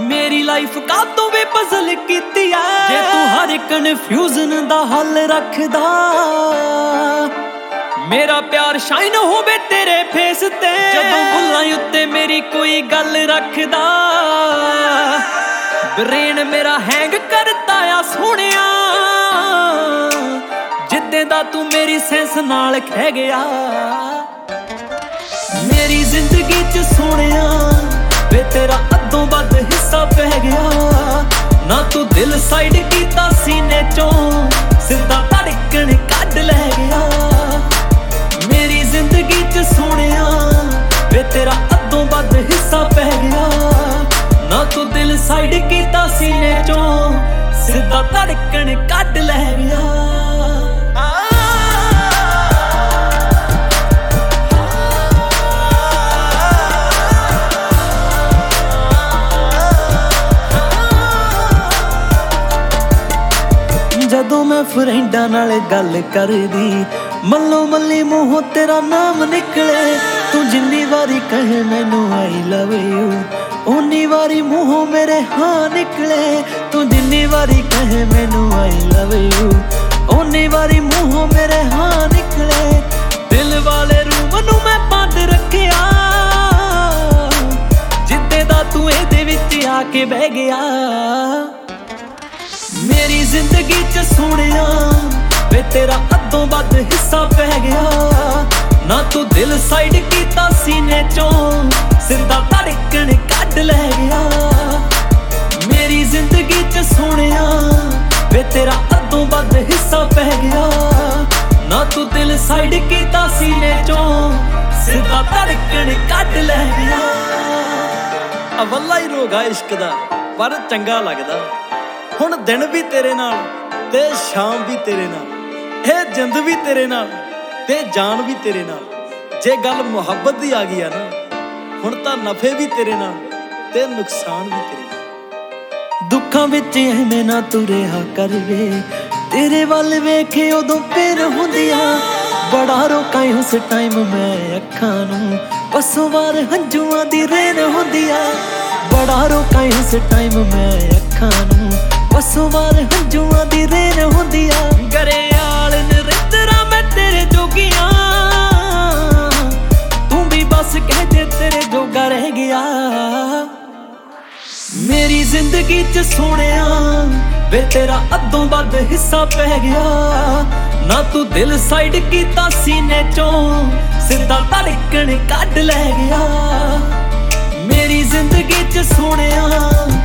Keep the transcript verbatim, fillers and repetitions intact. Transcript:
मेरी लाइफ का तो वे पजल कीती है जे तू हर कन्फ्यूजन दा हल रखदा। मेरा प्यार शाइन होवे तेरे फेस ते जदों भुल्लां उत्ते मेरी कोई गल रखदा। ब्रेन मेरा हैंग करता आ सोहणिया जिद्दे दा तू मेरी सेंस नाल खह गया। मेरी जिंदगी च सोहणिया वे तेरा अद्धों वध हिस्सा पै गया। ना तू दिल साइड कीता सीने चों सिद्धा धड़कन कढ लै गया। मेरी जिंदगी च सोहणिया वे तेरा अद्धों वध हिस्सा पै गया। ना तू दिल साइड कीता सीने चों सिद्धा धड़कन कढ लै गया। जदों मैं फ्रेंडा नाल गल करदी मल्लो मल्ली मूहों तेरा नाम निकले। तू जिन्नी वारी कहे मैनू आई लव यू उन्नी वारी मूहों मेरे हाँ निकले। तू जिन्नी वारी कहे मैनू आई लव यू उन्नी वारी मूहों मेरे हाँ निकले। दिल वाले रूम नू मैं बंद रखिया जिद्दे दा तू इहदे विच आके बह गया। मेरी जिंदगी च सोहणिया वे तेरा अद्धों वध हिस्सा पै गया। ना तू दिल साइड कीता सीने चों सिद्धा धड़कन कढ लै गया। मेरी जिंदगी च सोहणिया वे तेरा अद्धों वध हिस्सा पै गया। ना तू दिल साइड कीता सीने चों सिद्धा धड़कन कढ लै गया। अवला ही रोग आ इश्क दा पर चंगा लगदा। हुण दिन भी तेरे नाल ते शाम भी तेरे नाल, हे जिंद भी तेरे नाल ते जान भी तेरे नाल। जे गल मुहब्बत दी आ गई है ना हुण तां नफे भी तेरे नाल ते नुकसान भी तेरे नाल। दुखां विच एवें ना तू रहा कर वे तेरे वल वेखे उदों पिर हुंदियां। बड़ा रोकां उस टाइम मैं अखां नूं पस्सों वार हंजुआं दी रेन हुंदियां। बड़ा रोकां उस टाइम मैं अखां नूं पस्सों वार हंजुआं दी रेन हुंदियां। गरेयाल नरिंदरा मैं तेरे जोगियां तू भी बस कह दे तेरे जोगा रह गया। मेरी जिंदगी च सोहणिया वे तेरा अद्धों वध हिस्सा पै गया। ना तू दिल साइड कीता सीने चों सिद्धा धड़कन कढ लै गया। मेरी जिंदगी च सोहणिया